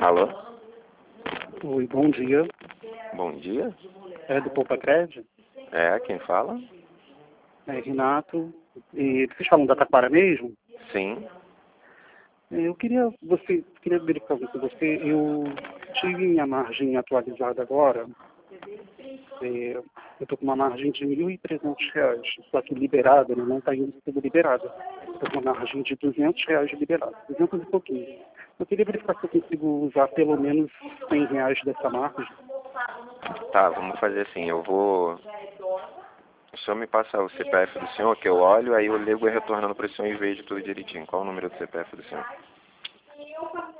Alô? Oi, bom dia. Bom dia. É do Poupa Crédito? É, quem fala? É Renato. E vocês falam da Taquara mesmo? Sim. Eu queria verificar com você. Eu tive minha margem atualizada agora. Eu estou com uma margem de R$ 1.300, só que liberada, né? Não está indo tudo liberada. Estou com uma margem de R$ 200 liberada, 200 e pouquinho. Eu queria verificar se eu consigo usar pelo menos R$ 100 dessa margem. Tá, vamos fazer assim, eu vou... O senhor me passa o CPF do senhor, que eu olho, aí eu ligo e retornando para o senhor e vejo tudo direitinho. Qual o número do CPF do senhor?